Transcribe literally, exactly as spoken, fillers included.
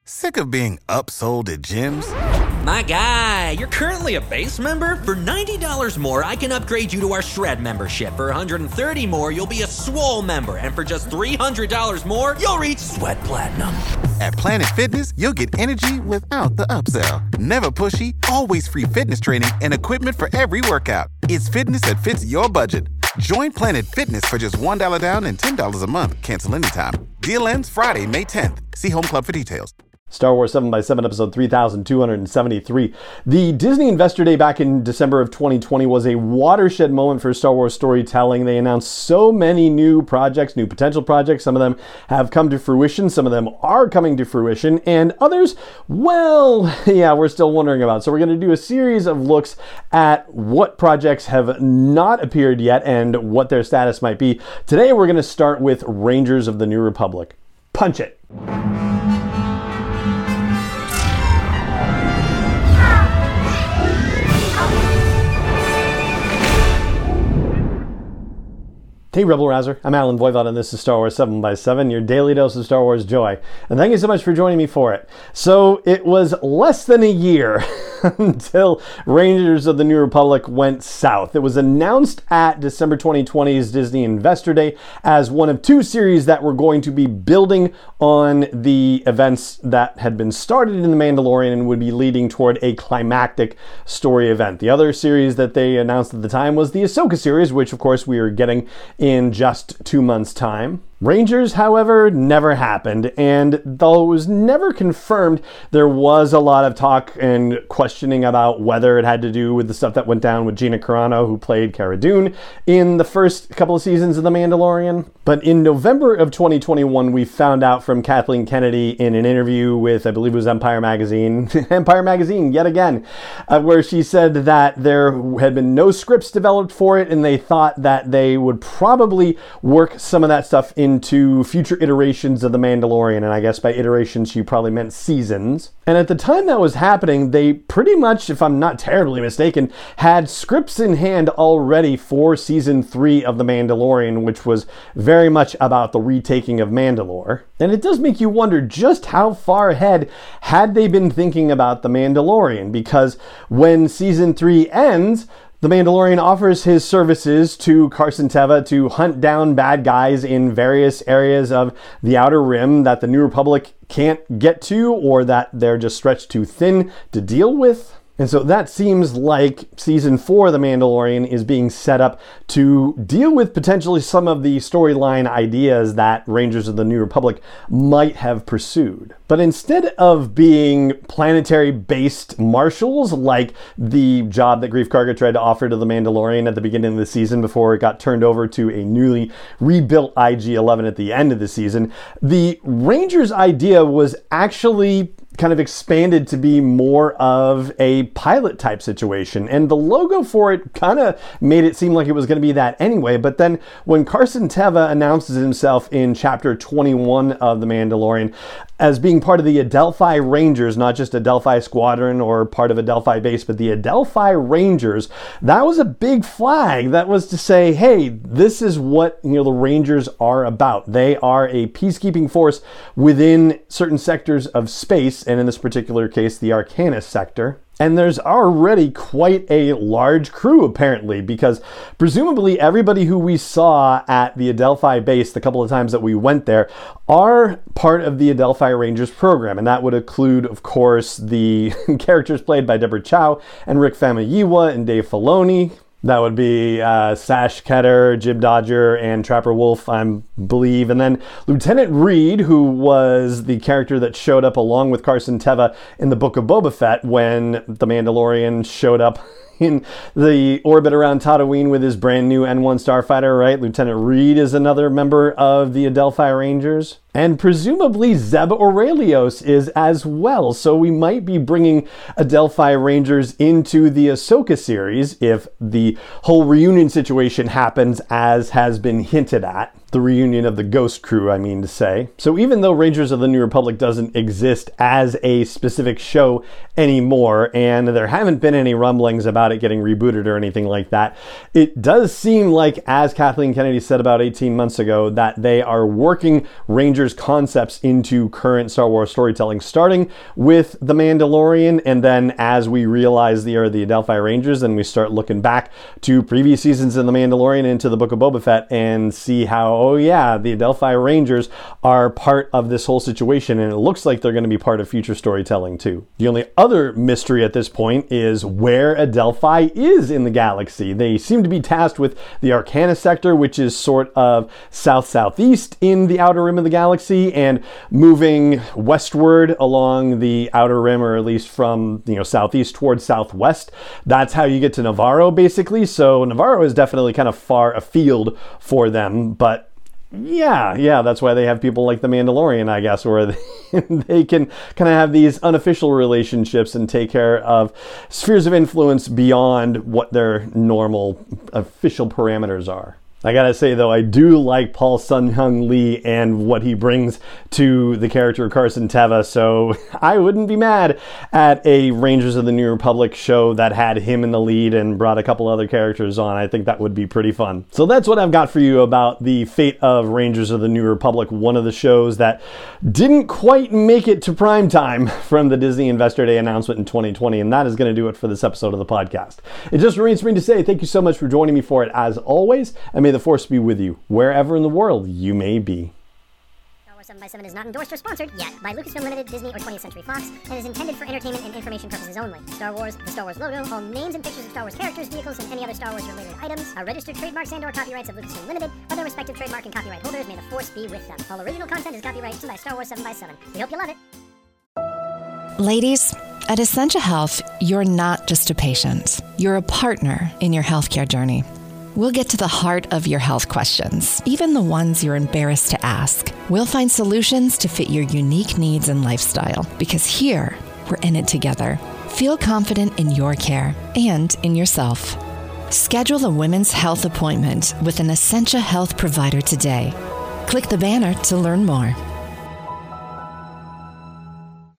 Sick of being upsold at gyms? My guy, you're currently a base member? For ninety dollars more, I can upgrade you to our Shred membership. For one hundred thirty dollars more, you'll be a Swole member. And for just three hundred dollars more, you'll reach Sweat Platinum. At Planet Fitness, you'll get energy without the upsell. Never pushy, always free fitness training and equipment for every workout. It's fitness that fits your budget. Join Planet Fitness for just one dollar down and ten dollars a month. Cancel anytime. Deal ends Friday, May tenth. See Home Club for details. Star Wars seven by seven, episode three thousand two hundred seventy-three. The Disney Investor Day back in December of twenty twenty was a watershed moment for Star Wars storytelling. They announced so many new projects, new potential projects. Some of them have come to fruition. Some of them are coming to fruition. And others, well, yeah, we're still wondering about. So we're going to do a series of looks at what projects have not appeared yet and what their status might be. Today, we're going to start with Rangers of the New Republic. Punch it. Hey Rebel Rouser, I'm Alan Voivod and this is Star Wars seven by seven, your daily dose of Star Wars joy. And thank you so much for joining me for it. So it was less than a year until Rangers of the New Republic went south. It was announced at December twenty twenty's Disney Investor Day as one of two series that were going to be building on the events that had been started in The Mandalorian and would be leading toward a climactic story event. The other series that they announced at the time was the Ahsoka series, which of course we are getting in just two months' time. Rangers, however, never happened, and though it was never confirmed, there was a lot of talk and questioning about whether it had to do with the stuff that went down with Gina Carano, who played Cara Dune in the first couple of seasons of The Mandalorian. But in November of twenty twenty-one, we found out from Kathleen Kennedy in an interview with, I believe it was Empire Magazine, Empire Magazine yet again, uh, where she said that there had been no scripts developed for it, and they thought that they would probably work some of that stuff in into future iterations of The Mandalorian, and I guess by iterations she probably meant seasons. And at the time that was happening, they pretty much, if I'm not terribly mistaken, had scripts in hand already for season three of The Mandalorian, which was very much about the retaking of Mandalore. And it does make you wonder just how far ahead had they been thinking about The Mandalorian, because when season three ends, The Mandalorian offers his services to Carson Teva to hunt down bad guys in various areas of the Outer Rim that the New Republic can't get to, or that they're just stretched too thin to deal with. And so that seems like season four of The Mandalorian is being set up to deal with potentially some of the storyline ideas that Rangers of the New Republic might have pursued. But instead of being planetary-based marshals, like the job that Greef Karga tried to offer to The Mandalorian at the beginning of the season before it got turned over to a newly rebuilt I G eleven at the end of the season, the Rangers idea was actually kind of expanded to be more of a pilot type situation. And the logo for it kind of made it seem like it was going to be that anyway. But then when Carson Teva announces himself in chapter twenty-one of The Mandalorian as being part of the Adelphi Rangers, not just Adelphi Squadron or part of Adelphi Base, but the Adelphi Rangers, that was a big flag. That was to say, hey, this is what, you know, the Rangers are about. They are a peacekeeping force within certain sectors of space, and in this particular case, the Arcanus sector. And there's already quite a large crew, apparently, because presumably everybody who we saw at the Adelphi base the couple of times that we went there are part of the Adelphi Rangers program. And that would include, of course, the characters played by Deborah Chow and Rick Famuyiwa and Dave Filoni. That would be uh, Sash Ketter, Jib Dodger, and Trapper Wolf, I believe. And then Lieutenant Reed, who was the character that showed up along with Carson Teva in the Book of Boba Fett when The Mandalorian showed up in the orbit around Tatooine with his brand new N one starfighter, right? Lieutenant Reed is another member of the Adelphi Rangers. And presumably Zeb Orrelios is as well. So we might be bringing Adelphi Rangers into the Ahsoka series if the whole reunion situation happens as has been hinted at. The reunion of the Ghost Crew, I mean to say. So even though Rangers of the New Republic doesn't exist as a specific show anymore, and there haven't been any rumblings about it getting rebooted or anything like that, it does seem like, as Kathleen Kennedy said about eighteen months ago, that they are working Rangers concepts into current Star Wars storytelling, starting with The Mandalorian, and then as we realize the era of the Adelphi Rangers, and we start looking back to previous seasons of The Mandalorian into the Book of Boba Fett and see how, oh yeah, the Adelphi Rangers are part of this whole situation, and it looks like they're going to be part of future storytelling too. The only other mystery at this point is where Adelphi is in the galaxy. They seem to be tasked with the Arcana sector, which is sort of south-southeast in the outer rim of the galaxy, and moving westward along the outer rim, or at least from, you know, southeast towards southwest. That's how you get to Navarro, basically. So Navarro is definitely kind of far afield for them, but Yeah, yeah, that's why they have people like the Mandalorian, I guess, where they, they can kind of have these unofficial relationships and take care of spheres of influence beyond what their normal official parameters are. I gotta say, though, I do like Paul Sun-Hyung Lee and what he brings to the character of Carson Teva, so I wouldn't be mad at a Rangers of the New Republic show that had him in the lead and brought a couple other characters on. I think that would be pretty fun. So that's what I've got for you about the fate of Rangers of the New Republic, one of the shows that didn't quite make it to prime time from the Disney Investor Day announcement in twenty twenty, and that is going to do it for this episode of the podcast. It just remains for me to say thank you so much for joining me for it, as always, and may the Force be with you wherever in the world you may be. Star Wars seven by seven is not endorsed or sponsored yet by Lucasfilm Limited, Disney, or twentieth Century Fox, and is intended for entertainment and information purposes only. Star Wars, the Star Wars logo, all names and pictures of Star Wars characters, vehicles, and any other Star Wars related items are registered trademarks and or copyrights of Lucasfilm Limited, or their respective trademark and copyright holders. May the Force be with them. All original content is copyrighted by Star Wars seven by seven. We hope you love it. Ladies, at Essentia Health, you're not just a patient. You're a partner in your healthcare journey. We'll get to the heart of your health questions, even the ones you're embarrassed to ask. We'll find solutions to fit your unique needs and lifestyle, because here, we're in it together. Feel confident in your care and in yourself. Schedule a women's health appointment with an Essentia Health provider today. Click the banner to learn more.